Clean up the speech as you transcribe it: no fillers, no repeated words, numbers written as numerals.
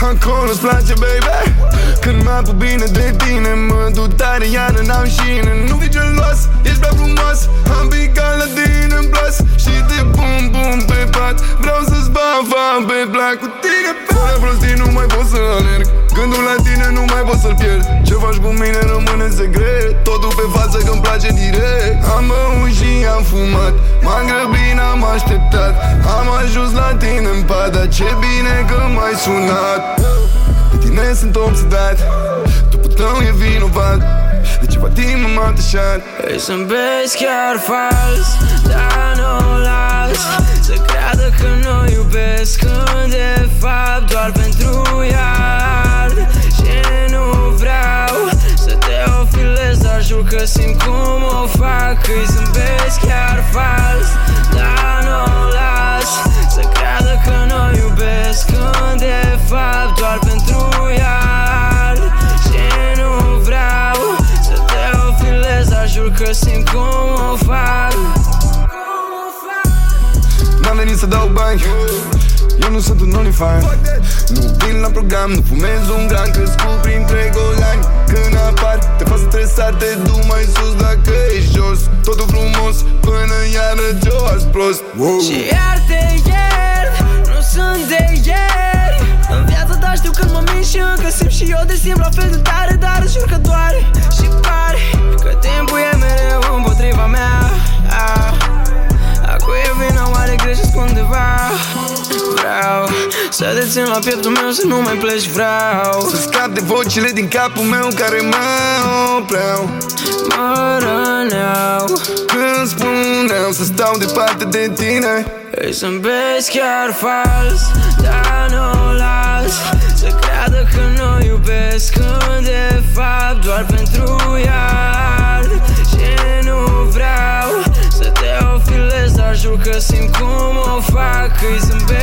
Acolo-ți place, baby. Când mă apuc bine de tine, mă duc tare, iară n-am șine. Nu fii gelos, ești prea frumos. Am picat la tine în plas și te pun pe pat. Vreau să-ți bag pe plac cu tine. Fără prostii nu mai pot să alerg. Gândul la tine nu mai pot să-l pierd. Ce faci cu mine rămâne secret. Totul pe față că-mi place direct. Am băut și am fumat, m-am grăbit, n-am așteptat. Am ajuns la tine în pat, dar ce bine că m-ai sunat. De tine sunt obsedat, trupul tău e vinovat. De ceva timp m-am atașat. Vrei să-mi vezi chiar fals, dar nu o las să creadă că nu iubesc, când de fapt doar pentru iard. Și nu vreau să te ofilez, dar jur că simt cum o fac. Îi zâmbesc chiar fals, dar nu o las să creadă că nu iubesc, când de fapt doar pentru iard. Și nu vreau să te ofilez, dar jur că simt cum o fac. N-am venit să dau bani, eu nu sunt un OnlyFans. Nu vin la program, nu fumez un gram, crescut printre golani. Când apar, te fac stresat, te duc mai sus dacă ești jos. Totul frumos, până iară Joas prost. Și iar te iert, nu sunt de ieri. În viața ta știu când mă mint și încă simt și eu de simt la fel de tare. Dar îți jur că doare și pare că timpul e mereu împotriva mea. Acum e vina, oare greșesc undeva? Vreau să te țin la pieptul meu, să nu mai pleci, vreau să scap de vocile din capul meu care mă opreau, mă răneau când spuneau să stau departe de tine. Vrei să-mi vezi chiar fals, dar nu o las să creadă că nu iubesc, când de fapt doar pentru iard. Și nu vreau să te ofilez, dar jur că simt cum o fac. Îi zâmbesc